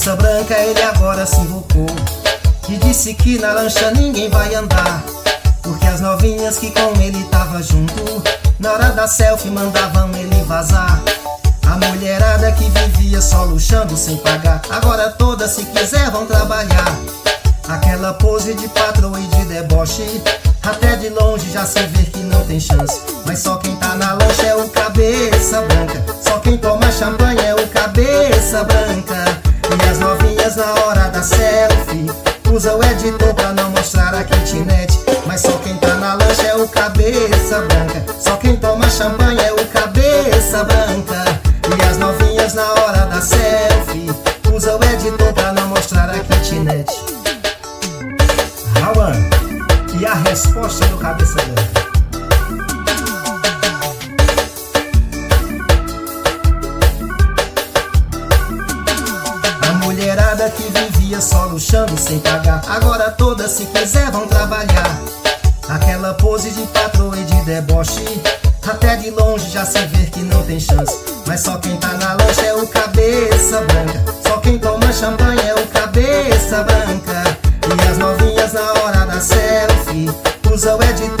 cabeça branca ele agora se invocou e disse que na lancha ninguém vai andar, porque as novinhas que com ele tava junto, na hora da selfie mandavam ele vazar. A mulherada que vivia só luxando sem pagar, agora todas se quiser vão trabalhar. Aquela pose de patroa e de deboche, até de longe já se vê que não tem chance. Mas só quem tá na lancha é o cabeça branca, só quem toma champanhe é o cabeça branca. E as novinhas na hora da selfie usa o editor pra não mostrar a kitnet. Mas só quem tá na lancha é o cabeça branca, só quem toma champanhe é o cabeça branca. E as novinhas na hora da selfie usa o editor pra não mostrar a kitnet. Rawan, e a resposta do cabeça branca? A mulherada que vivia só luxando sem pagar, agora todas se quiser vão trabalhar. Aquela pose de patroa e de deboche, até de longe já se vê que não tem chance. Mas só quem tá na lancha é o cabeça branca, só quem toma champanhe é o cabeça branca. E as novinhas na hora da selfie usa o editor